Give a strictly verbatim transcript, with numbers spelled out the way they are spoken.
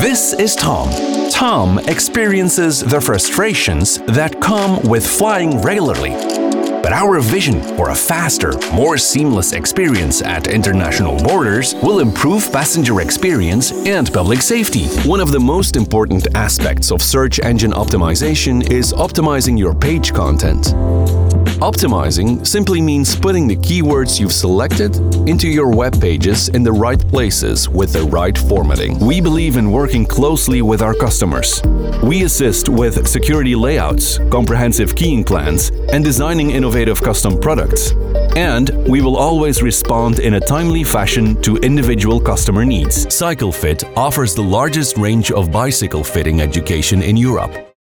This is Tom. Tom experiences the frustrations that come with flying regularly. But our vision for a faster, more seamless experience at international borders will improve passenger experience and public safety. One of the most important aspects of search engine optimization is optimizing your page content. Optimizing simply means putting the keywords you've selected into your web pages in the right places with the right formatting. We believe in working closely with our customers. We assist with security layouts, comprehensive keying plans, and designing innovative custom products. And we will always respond in a timely fashion to individual customer needs. CycleFit offers the largest range of bicycle fitting education in Europe.